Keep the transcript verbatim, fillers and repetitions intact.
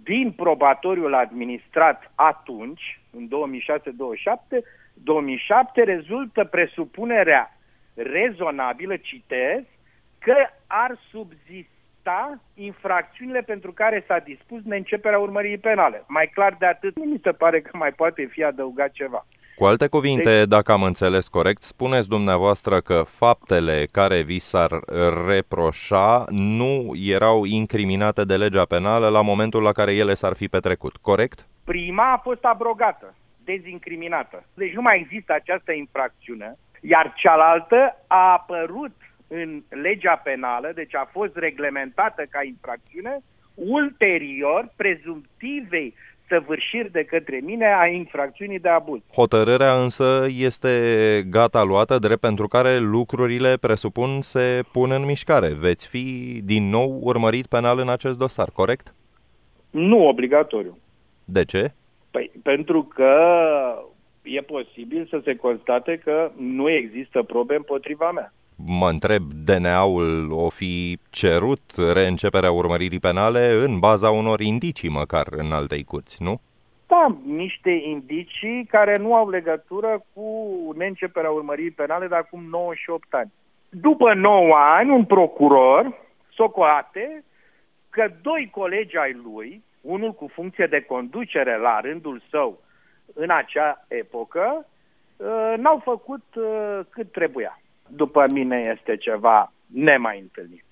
din probatoriul administrat atunci, în două mii șase două mii șapte, două mii șapte rezultă presupunerea rezonabilă, citez, că ar subzista infracțiunile pentru care s-a dispus neînceperea urmăririi penale. Mai clar de atât, nu mi se pare că mai poate fi adăugat ceva. Cu alte cuvinte, deci, dacă am înțeles corect, spuneți dumneavoastră că faptele care vi s-ar reproșa nu erau incriminate de legea penală la momentul la care ele s-ar fi petrecut, corect? Prima a fost abrogată, dezincriminată. Deci nu mai există această infracțiune, iar cealaltă a apărut în legea penală, deci a fost reglementată ca infracțiune, ulterior prezumtivei săvârșiri de către mine a infracțiunii de abuz. Hotărârea însă este gata luată, drept pentru care lucrurile, presupun, se pun în mișcare. Veți fi din nou urmărit penal în acest dosar, corect? Nu obligatoriu. De ce? Păi, pentru că e posibil să se constate că nu există probe împotriva mea. Mă întreb, D N A-ul o fi cerut reînceperea urmăririi penale în baza unor indicii, măcar, în altei curți, nu? Da, niște indicii care nu au legătură cu neînceperea urmăririi penale de acum nouăzeci și opt ani. După nouă ani, un procuror socoate că doi colegi ai lui, unul cu funcție de conducere la rândul său în acea epocă, n-au făcut cât trebuia. După mine este ceva nemai întâlnit.